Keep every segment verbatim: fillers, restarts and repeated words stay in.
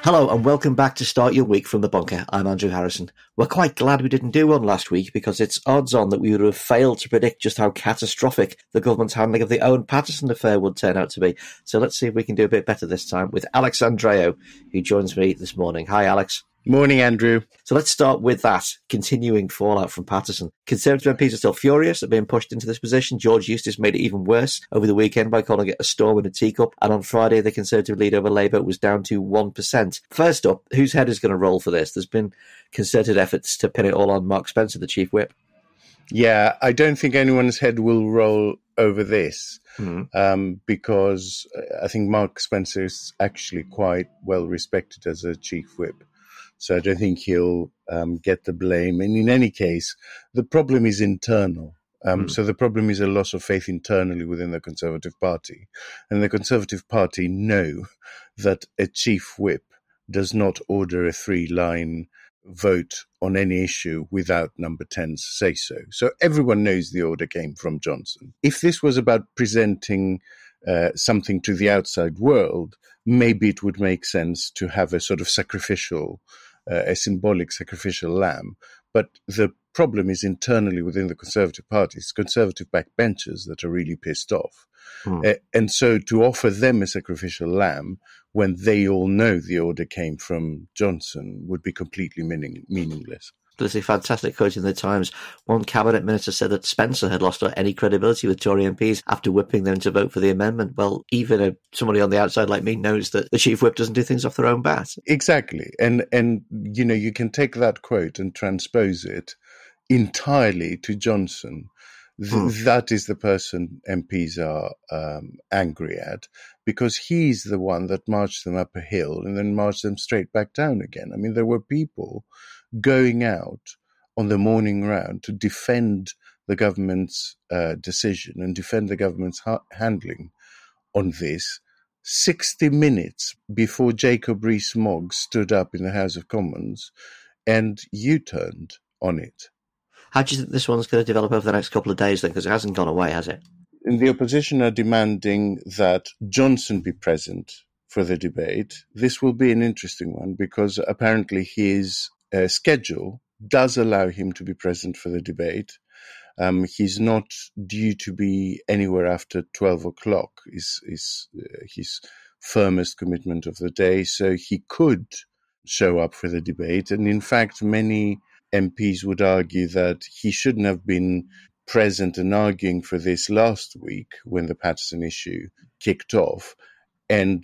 Hello and welcome back to Start Your Week from the Bunker. I'm Andrew Harrison. We're quite glad we didn't do one last week because it's odds on that we would have failed to predict just how catastrophic the government's handling of the Owen Paterson affair would turn out to be. So let's see if we can do a bit better this time with Alex Andreou, who joins me this morning. Hi, Alex. Morning, Andrew. So let's start with that continuing fallout from Paterson. Conservative M Ps are still furious at being pushed into this position. George Eustice made it even worse over the weekend by calling it a storm in a teacup. And on Friday, the Conservative lead over Labour was down to one percent. First up, whose head is going to roll for this? There's been concerted efforts to pin it all on Mark Spencer, the Chief Whip. Yeah, I don't think anyone's head will roll over this Mm-hmm. um, because I think Mark Spencer is actually quite well respected as a Chief Whip. So I don't think he'll um, get the blame. And in any case, the problem is internal. Um, mm. So the problem is a loss of faith internally within the Conservative Party. And the Conservative Party know that a Chief Whip does not order a three-line vote on any issue without number ten's say-so. So everyone knows the order came from Johnson. If this was about presenting uh, something to the outside world, maybe it would make sense to have a sort of sacrificial Uh, a symbolic sacrificial lamb. But the problem is internally within the Conservative Party. It's Conservative backbenchers that are really pissed off. Hmm. Uh, and so to offer them a sacrificial lamb when they all know the order came from Johnson would be completely meaning- meaningless. There's a fantastic quote in the Times. One cabinet minister said that Spencer had lost any credibility with Tory M Ps after whipping them to vote for the amendment. Well, even a, somebody on the outside like me knows that the Chief Whip doesn't do things off their own bat. Exactly. And, and you know, you can take that quote and transpose it entirely to Johnson. Th- hmm. That is the person M Ps are um, angry at because he's the one that marched them up a hill and then marched them straight back down again. I mean, there were people going out on the morning round to defend the government's uh, decision and defend the government's ha- handling on this sixty minutes before Jacob Rees-Mogg stood up in the House of Commons and U-turned on it. How do you think this one's going to develop over the next couple of days then? Because it hasn't gone away, has it? And the opposition are demanding that Johnson be present for the debate. This will be an interesting one because apparently his uh, schedule does allow him to be present for the debate. Um, he's not due to be anywhere after twelve o'clock, is, is uh, his firmest commitment of the day. So he could show up for the debate. And in fact, many M Ps would argue that he shouldn't have been present and arguing for this last week when the Paterson issue kicked off. And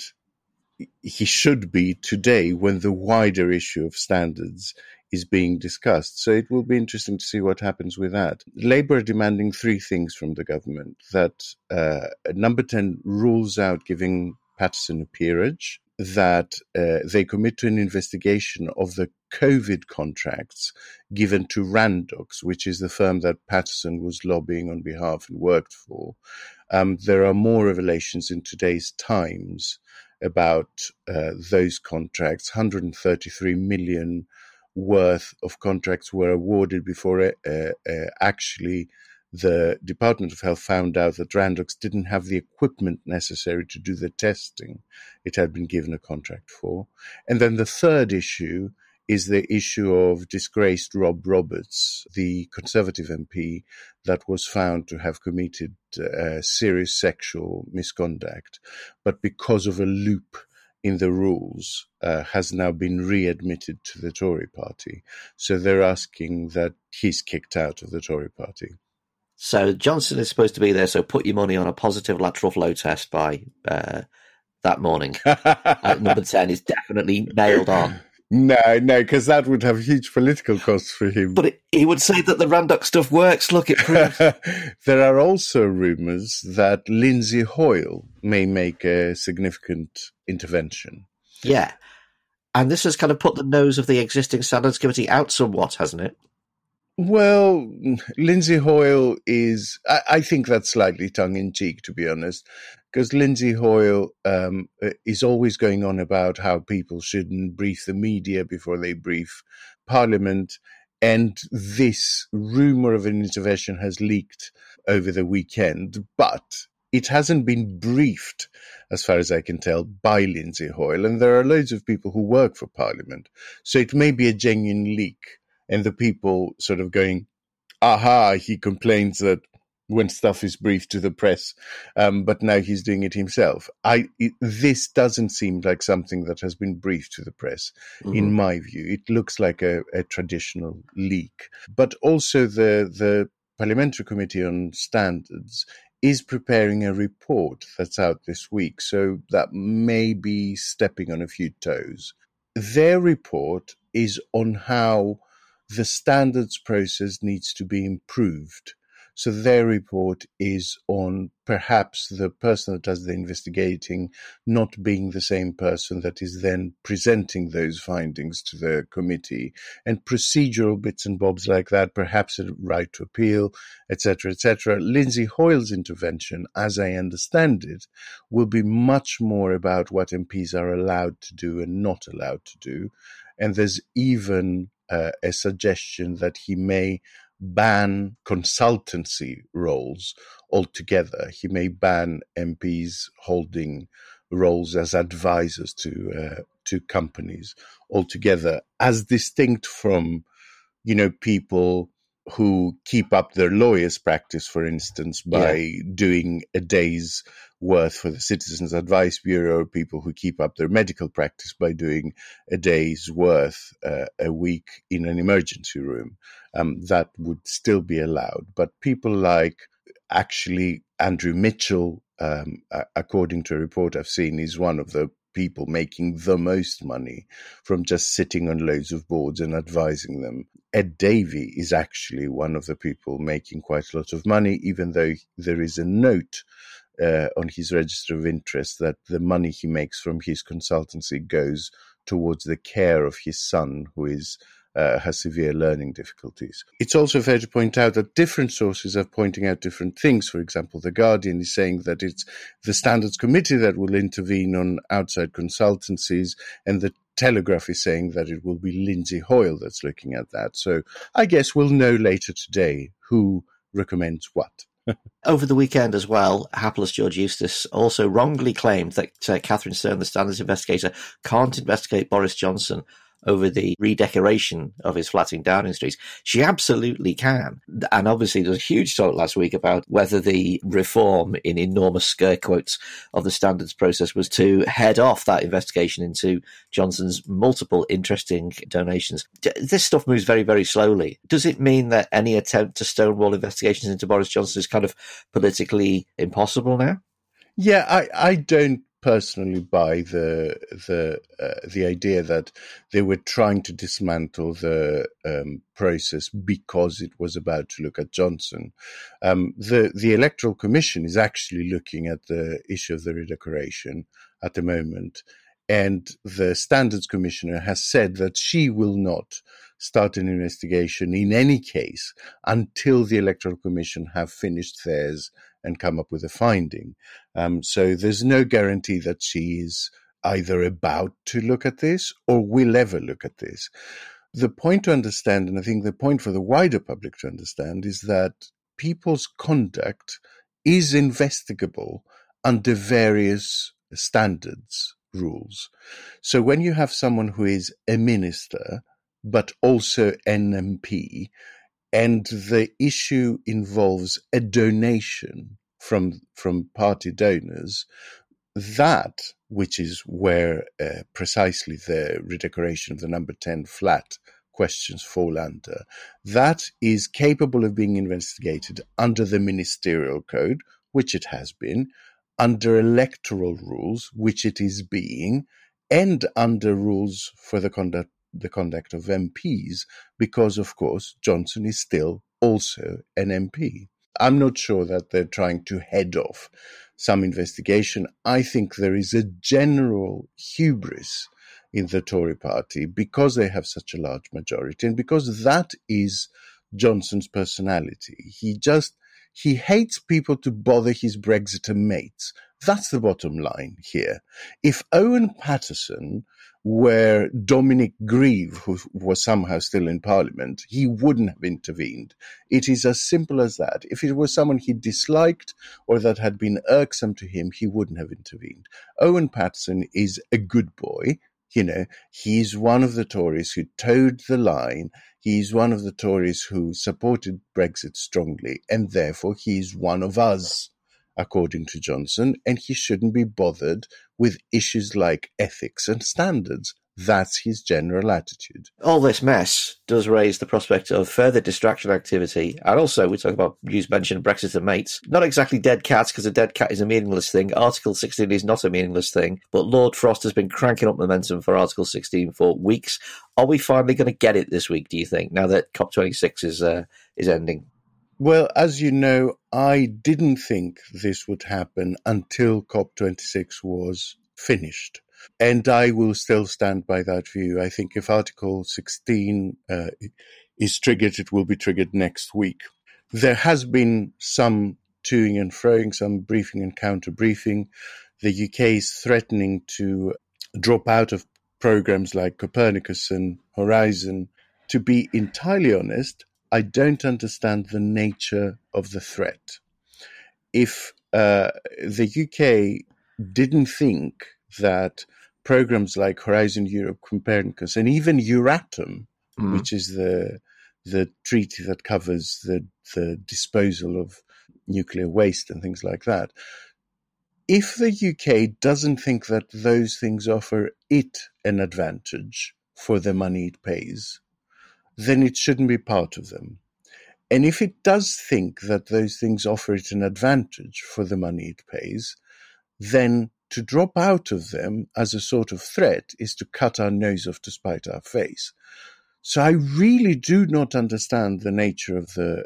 he should be today when the wider issue of standards is being discussed. So it will be interesting to see what happens with that. Labour are demanding three things from the government: that uh, number ten rules out giving Paterson a peerage, that uh, they commit to an investigation of the COVID contracts given to Randox, which is the firm that Paterson was lobbying on behalf and worked for. Um, there are more revelations in today's Times about uh, those contracts. one hundred thirty-three million worth of contracts were awarded before uh, uh, actually the Department of Health found out that Randox didn't have the equipment necessary to do the testing it had been given a contract for. And then the third issue is the issue of disgraced Rob Roberts, the Conservative M P that was found to have committed uh, serious sexual misconduct, but because of a loop in the rules, uh, has now been readmitted to the Tory party. So they're asking that he's kicked out of the Tory party. So Johnson is supposed to be there, so put your money on a positive lateral flow test by uh, that morning. uh, number ten is definitely nailed on. No, no, because that would have huge political costs for him. But it, he would say that the Randox stuff works. Look, it proves. There are also rumours that Lindsay Hoyle may make a significant intervention. Yeah. And this has kind of put the nose of the existing Standards Committee out somewhat, hasn't it? Well, Lindsay Hoyle is, I, I think that's slightly tongue-in-cheek, to be honest, because Lindsay Hoyle um, is always going on about how people shouldn't brief the media before they brief Parliament, and this rumour of an intervention has leaked over the weekend, but it hasn't been briefed, as far as I can tell, by Lindsay Hoyle. And there are loads of people who work for Parliament. So it may be a genuine leak. And the people sort of going, aha, he complains that when stuff is briefed to the press, um, but now he's doing it himself. I it, this doesn't seem like something that has been briefed to the press, mm-hmm. in my view. It looks like a, a traditional leak. But also the the Parliamentary Committee on Standards is preparing a report that's out this week, so that may be stepping on a few toes. Their report is on how the standards process needs to be improved. So their report is on perhaps the person that does the investigating not being the same person that is then presenting those findings to the committee, and procedural bits and bobs like that, perhaps a right to appeal, et cetera, et cetera. Lindsay Hoyle's intervention, as I understand it, will be much more about what M Ps are allowed to do and not allowed to do. And there's even uh, a suggestion that he may ban consultancy roles altogether. He may ban M Ps holding roles as advisors to uh, to companies altogether, as distinct from, you know, people who keep up their lawyer's practice, for instance, by yeah. doing a day's worth for the Citizens Advice Bureau, or people who keep up their medical practice by doing a day's worth uh, a week in an emergency room. Um, that would still be allowed. But people like actually Andrew Mitchell, um, according to a report I've seen, is one of the people making the most money from just sitting on loads of boards and advising them. Ed Davey is actually one of the people making quite a lot of money, even though there is a note uh, on his register of interest that the money he makes from his consultancy goes towards the care of his son, who is Uh, has severe learning difficulties. It's also fair to point out that different sources are pointing out different things. For example, The Guardian is saying that it's the Standards Committee that will intervene on outside consultancies, and the Telegraph is saying that it will be Lindsay Hoyle that's looking at that. So I guess we'll know later today who recommends what. Over the weekend as well, hapless George Eustice also wrongly claimed that uh, Catherine Stern, the standards investigator, can't investigate Boris Johnson over the redecoration of his flat in Downing Street. She absolutely can. And obviously there was a huge talk last week about whether the reform, in enormous scare quotes, of the standards process was to head off that investigation into Johnson's multiple interesting donations. This stuff moves very, very slowly. Does it mean that any attempt to stonewall investigations into Boris Johnson is kind of politically impossible now? Yeah, I, I don't personally buy the the uh, the idea that they were trying to dismantle the um, process because it was about to look at Johnson. Um, the the Electoral Commission is actually looking at the issue of the redecoration at the moment, and the Standards Commissioner has said that she will not start an investigation in any case until the Electoral Commission have finished theirs and come up with a finding. Um, so there's no guarantee that she is either about to look at this or will ever look at this. The point to understand, and I think the point for the wider public to understand, is that people's conduct is investigable under various standards rules. So when you have someone who is a minister, but also an M P, and the issue involves a donation from from party donors, that, which is where uh, precisely the redecoration of the number ten flat questions fall under, that is capable of being investigated under the ministerial code, which it has been, under electoral rules, which it is being, and under rules for the conduct the conduct of M Ps, because, of course, Johnson is still also an M P. I'm not sure that they're trying to head off some investigation. I think there is a general hubris in the Tory party because they have such a large majority and because that is Johnson's personality. He just, He hates people to bother his Brexiter mates. That's the bottom line here. If Owen Paterson were Dominic Grieve, who was somehow still in Parliament, he wouldn't have intervened. It is as simple as that. If it was someone he disliked or that had been irksome to him, he wouldn't have intervened. Owen Paterson is a good boy. You know, he's one of the Tories who towed the line. He's one of the Tories who supported Brexit strongly, and therefore he's one of us, according to Johnson, and he shouldn't be bothered with issues like ethics and standards. That's his general attitude. All this mess does raise the prospect of further distraction activity. And also, we talk about, you mentioned Brexit and mates. Not exactly dead cats, because a dead cat is a meaningless thing. Article sixteen is not a meaningless thing. But Lord Frost has been cranking up momentum for Article sixteen for weeks. Are we finally going to get it this week, do you think, now that COP twenty-six is uh, is ending? Well, as you know, I didn't think this would happen until COP twenty-six was finished. And I will still stand by that view. I think if Article sixteen uh, is triggered, it will be triggered next week. There has been some toing and froing, some briefing and counter-briefing. The U K is threatening to drop out of programs like Copernicus and Horizon. To be entirely honest, I don't understand the nature of the threat. If uh, the U K didn't think that programs like Horizon Europe, Copernicus, and even Euratom, mm. which is the the treaty that covers the, the disposal of nuclear waste and things like that, if the U K doesn't think that those things offer it an advantage for the money it pays, then it shouldn't be part of them. And if it does think that those things offer it an advantage for the money it pays, then to drop out of them as a sort of threat is to cut our nose off to spite our face. So I really do not understand the nature of the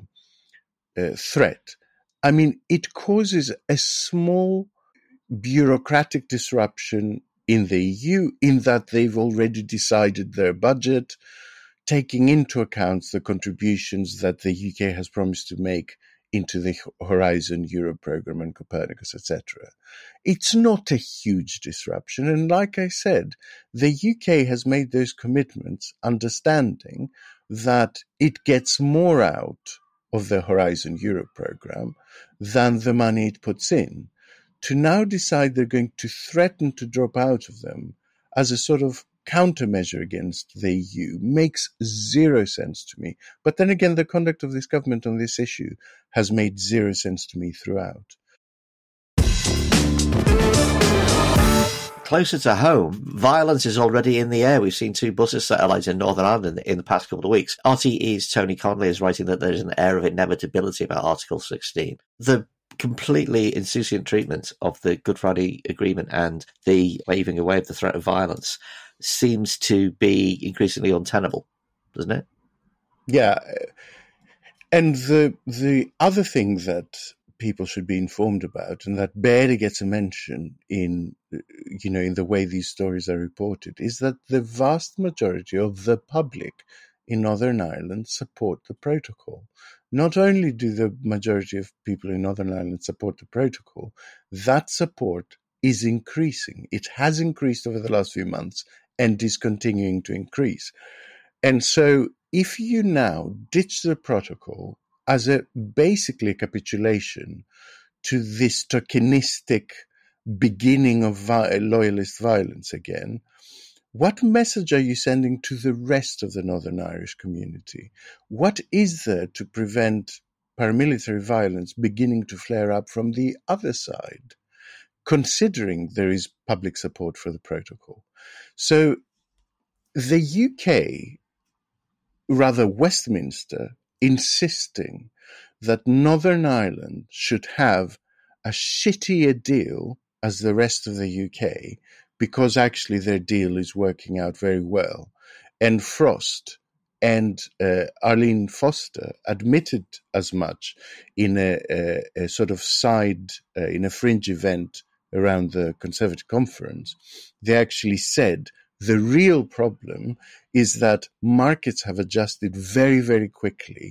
uh, uh, threat. I mean, it causes a small bureaucratic disruption in the E U in that they've already decided their budget, taking into account the contributions that the U K has promised to make into the Horizon Europe program and Copernicus, et cetera. It's not a huge disruption. And like I said, the U K has made those commitments understanding that it gets more out of the Horizon Europe program than the money it puts in. To now decide they're going to threaten to drop out of them as a sort of countermeasure against the E U makes zero sense to me. But then again, the conduct of this government on this issue has made zero sense to me throughout. Closer to home, violence is already in the air. We've seen two buses set alight in Northern Ireland in the past couple of weeks. R T E's Tony Connolly is writing that there's an air of inevitability about Article sixteen. The completely insouciant treatment of the Good Friday Agreement and the waving away of the threat of violence seems to be increasingly untenable, doesn't it? Yeah. And the the other thing that people should be informed about, and that barely gets a mention in, you know, in the way these stories are reported, is that the vast majority of the public in Northern Ireland support the protocol. Not only do the majority of people in Northern Ireland support the protocol, that support is increasing. It has increased over the last few months and is continuing to increase. And so if you now ditch the protocol as a basically a capitulation to this tokenistic beginning of vi- loyalist violence again, what message are you sending to the rest of the Northern Irish community? What is there to prevent paramilitary violence beginning to flare up from the other side, considering there is public support for the protocol? So the U K, rather Westminster, insisting that Northern Ireland should have a shittier deal as the rest of the U K, because actually their deal is working out very well. And Frost and uh, Arlene Foster admitted as much in a, a, a sort of side, uh, in a fringe event around the Conservative conference. They actually said the real problem is that markets have adjusted very, very quickly,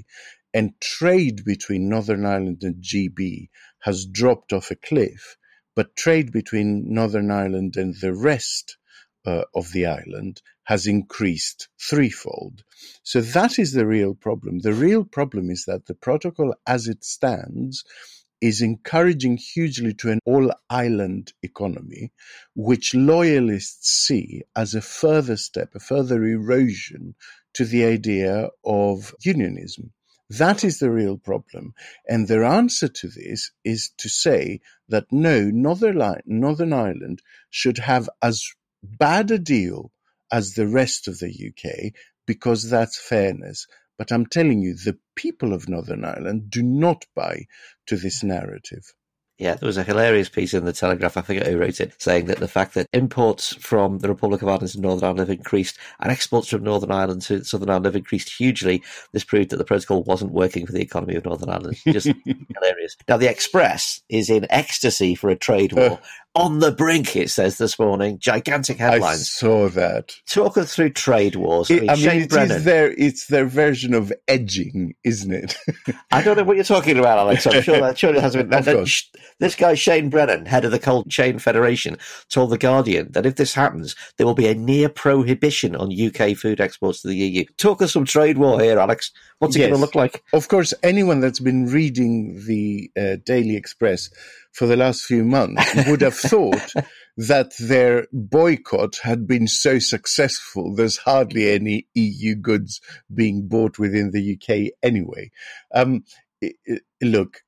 and trade between Northern Ireland and G B has dropped off a cliff, but trade between Northern Ireland and the rest uh, of the island has increased threefold. So that is the real problem. The real problem is that the protocol as it stands is encouraging hugely to an all-island economy, which loyalists see as a further step, a further erosion to the idea of unionism. That is the real problem. And their answer to this is to say that no, Northern, Northern Ireland should have as bad a deal as the rest of the U K because that's fairness. But I'm telling you, the people of Northern Ireland do not buy to this narrative. Yeah, there was a hilarious piece in the Telegraph, I forget who wrote it, saying that the fact that imports from the Republic of Ireland to Northern Ireland have increased and exports from Northern Ireland to Southern Ireland have increased hugely. This proved that the protocol wasn't working for the economy of Northern Ireland. Just hilarious. Now, the Express is in ecstasy for a trade war. Uh, On the brink, it says this morning. Gigantic headlines. I saw that. Talk us through trade wars. I mean, I mean Shane it Brennan. Is their, it's their version of edging, isn't it? I don't know what you're talking about, Alex. I'm sure that surely has been. Of course. This guy, Shane Brennan, head of the Cold Chain Federation, told The Guardian that if this happens, there will be a near prohibition on U K food exports to the E U. Talk us some trade war here, Alex. What's it yes. going to look like? Of course, anyone that's been reading the uh, Daily Express for the last few months would have thought that their boycott had been so successful, there's hardly any E U goods being bought within the U K anyway. Um, look,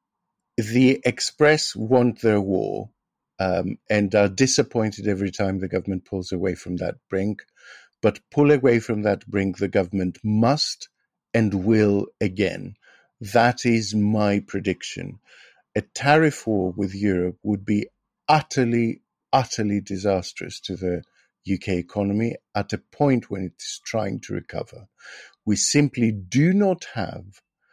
the Express want their war um, and are disappointed every time the government pulls away from that brink. But pull away from that brink, the government must and will again. That is my prediction. A tariff war with Europe would be utterly, utterly disastrous to the U K economy at a point when it is trying to recover. We simply do not have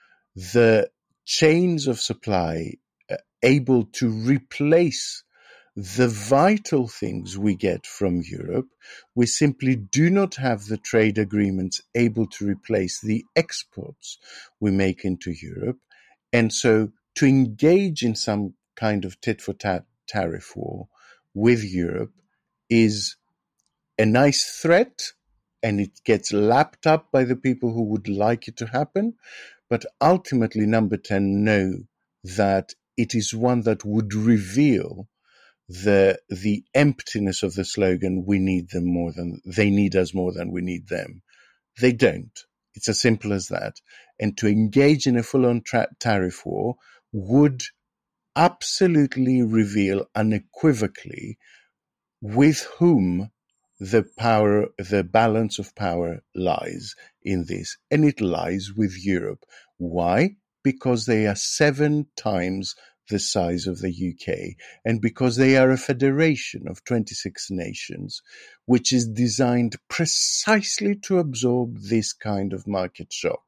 the chains of supply uh, able to replace the vital things we get from Europe. We simply do not have the trade agreements able to replace the exports we make into Europe. And so to engage in some kind of tit-for-tat tariff war with Europe is a nice threat, and it gets lapped up by the people who would like it to happen. But ultimately, Number ten know that it is one that would reveal the the emptiness of the slogan, we need them more than, they need us more than we need them. They don't. It's as simple as that. And to engage in a full-on tra- tariff war would absolutely reveal unequivocally with whom the power, the balance of power lies in this. And it lies with Europe. Why? Because they are seven times the size of the U K, and because they are a federation of twenty-six nations, which is designed precisely to absorb this kind of market shock.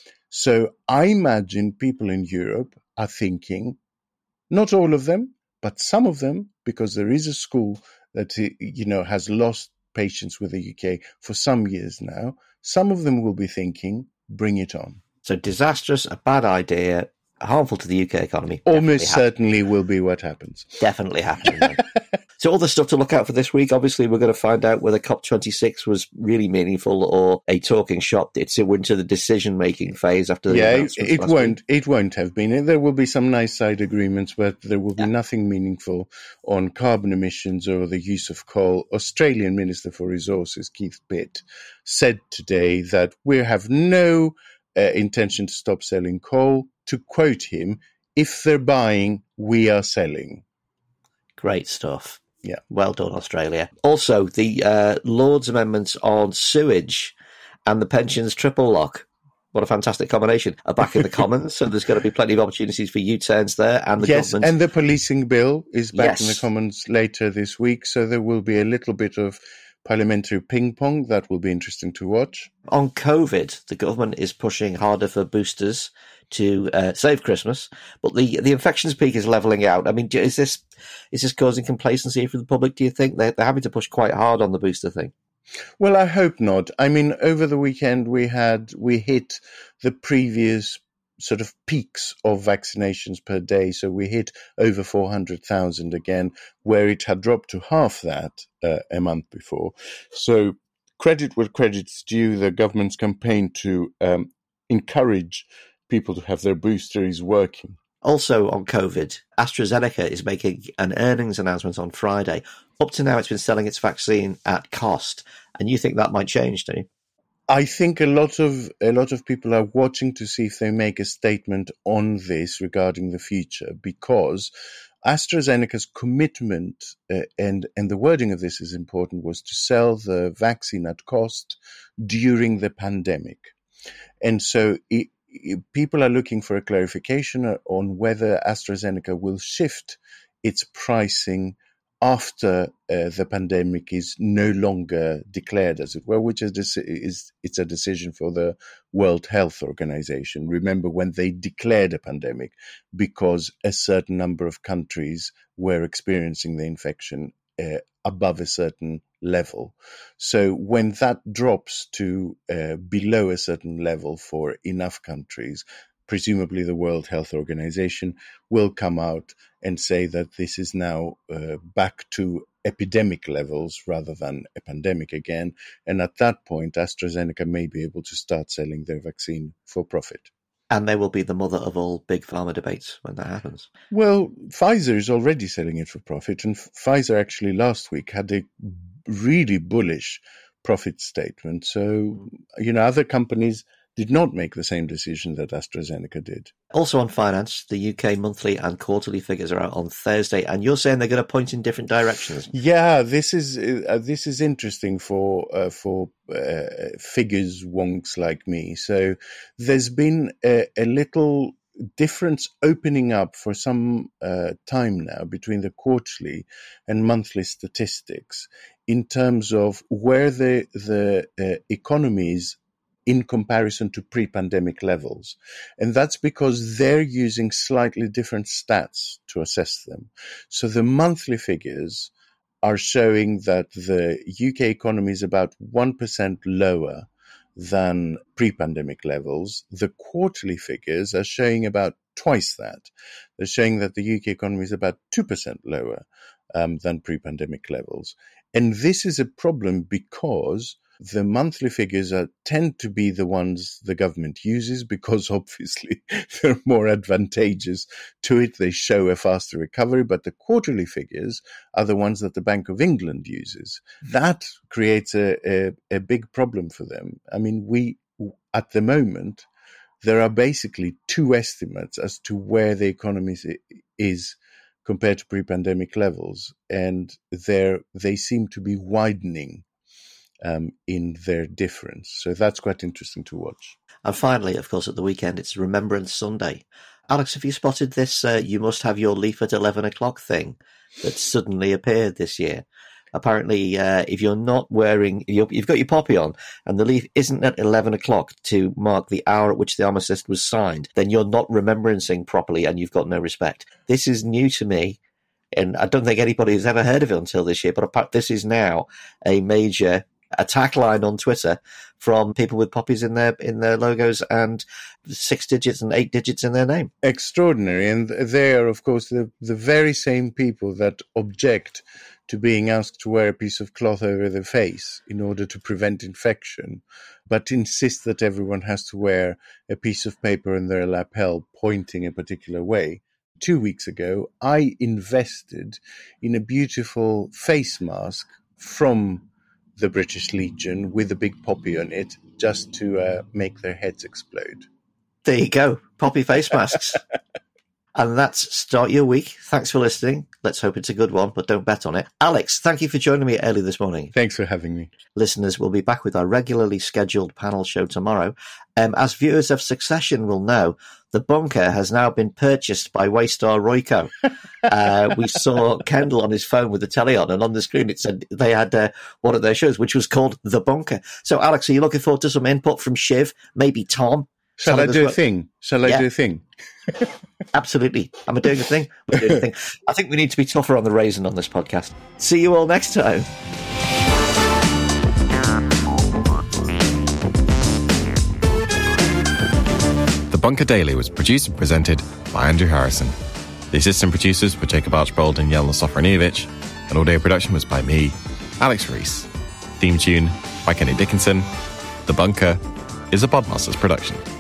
So I imagine people in Europe are thinking, not all of them, but some of them, because there is a school that, you know, has lost patience with the U K for some years now, some of them will be thinking, bring it on. So disastrous, a bad idea, harmful to the U K economy. Almost certainly will be what happens. Definitely happening. So all the stuff to look out for this week, obviously we're going to find out whether COP twenty-six was really meaningful or a talking shop. It's into the decision-making phase after the yeah, announcements it last won't. week. It won't have been. There will be some nice side agreements, but there will be yeah. nothing meaningful on carbon emissions or the use of coal. Australian Minister for Resources, Keith Pitt, said today that we have no uh, intention to stop selling coal. To quote him, if they're buying, we are selling. Great stuff. Yeah. Well done, Australia. Also, the uh, Lord's amendments on sewage and the pensions triple lock. What a fantastic combination. Are back in the Commons, so there's going to be plenty of opportunities for U-turns there. And the yes, government. And the policing bill is back yes. in the Commons later this week, so there will be a little bit of parliamentary ping-pong. That will be interesting to watch. On COVID, the government is pushing harder for boosters to uh, save Christmas, but the the infections peak is levelling out. I mean, is this is this causing complacency for the public, do you think? They're, they're having to push quite hard on the booster thing. Well, I hope not. I mean, over the weekend we had we hit the previous sort of peaks of vaccinations per day. So we hit over four hundred thousand again, where it had dropped to half that uh, a month before. So credit where credit's due. The government's campaign to um, encourage people to have their booster is working. Also on COVID, AstraZeneca is making an earnings announcement on Friday. Up to now, it's been selling its vaccine at cost. And you think that might change, don't you? I think a lot of a lot of people are watching to see if they make a statement on this regarding the future, because AstraZeneca's commitment, uh, and, and the wording of this is important, was to sell the vaccine at cost during the pandemic. And so it, it, people are looking for a clarification on whether AstraZeneca will shift its pricing after uh, the pandemic is no longer declared, as it were, which is, is it's a decision for the World Health Organization. Remember when they declared a pandemic because a certain number of countries were experiencing the infection uh, above a certain level. So when that drops to uh, below a certain level for enough countries, presumably the World Health Organization will come out and say that this is now uh, back to epidemic levels rather than a pandemic again. And at that point, AstraZeneca may be able to start selling their vaccine for profit. And they will be the mother of all big pharma debates when that happens. Well, Pfizer is already selling it for profit. And Pfizer actually last week had a really bullish profit statement. So, you know, other companies did not make the same decision that AstraZeneca did. Also on finance, the U K monthly and quarterly figures are out on Thursday, and you're saying they're going to point in different directions. Yeah, this is uh, this is interesting for uh, for uh, figures wonks like me. So there's been a, a little difference opening up for some uh, time now between the quarterly and monthly statistics in terms of where the the uh, economy is in comparison to pre-pandemic levels. And that's because they're using slightly different stats to assess them. So the monthly figures are showing that the U K economy is about one percent lower than pre-pandemic levels. The quarterly figures are showing about twice that. They're showing that the U K economy is about two percent lower um, than pre-pandemic levels. And this is a problem because the monthly figures are, tend to be the ones the government uses because obviously they're more advantageous to it. They show a faster recovery, but the quarterly figures are the ones that the Bank of England uses. That creates a, a, a big problem for them. I mean, we, at the moment, there are basically two estimates as to where the economy is compared to pre-pandemic levels, and they're, they seem to be widening Um, in their difference. So that's quite interesting to watch. And finally, of course, at the weekend, it's Remembrance Sunday. Alex, have you spotted this uh, you must have your leaf at eleven o'clock thing that suddenly appeared this year? Apparently, uh, if you're not wearing, you're, you've got your poppy on and the leaf isn't at eleven o'clock to mark the hour at which the armistice was signed, then you're not remembrancing properly and you've got no respect. This is new to me. And I don't think anybody has ever heard of it until this year, but apart, this is now a major attack line on Twitter from people with poppies in their in their logos and six digits and eight digits in their name. Extraordinary. And they are, of course, the, the very same people that object to being asked to wear a piece of cloth over the face in order to prevent infection, but insist that everyone has to wear a piece of paper in their lapel pointing a particular way. Two weeks ago, I invested in a beautiful face mask from the British Legion with a big poppy on it just to uh, make their heads explode. There you go. Poppy face masks. And that's Start Your Week. Thanks for listening. Let's hope it's a good one, but don't bet on it. Alex, thank you for joining me early this morning. Thanks for having me. Listeners, we'll be back with our regularly scheduled panel show tomorrow. Um, as viewers of Succession will know, The Bunker has now been purchased by Waystar Royco. uh, we saw Kendall on his phone with the telly on, and on the screen it said they had uh, one of their shows, which was called The Bunker. So, Alex, are you looking forward to some input from Shiv, maybe Tom? Shall I do a thing? Shall I yeah. do a thing? Absolutely. Am I doing a thing? We're doing a thing. I think we need to be tougher on the raisin on this podcast. See you all next time. The Bunker Daily was produced and presented by Andrew Harrison. The assistant producers were Jacob Archbold and Jelena Sofronievich, and audio production was by me, Alex Rees. Theme tune by Kenny Dickinson. The Bunker is a Podmasters production.